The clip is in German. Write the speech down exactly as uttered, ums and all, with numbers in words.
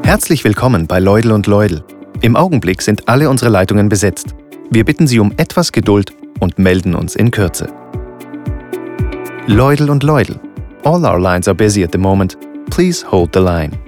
Herzlich willkommen bei Leudl und Leudl. Im Augenblick sind alle unsere Leitungen besetzt. Wir bitten Sie um etwas Geduld und melden uns in Kürze. Leudl und Leudl. All our lines are busy at the moment. Please hold the line.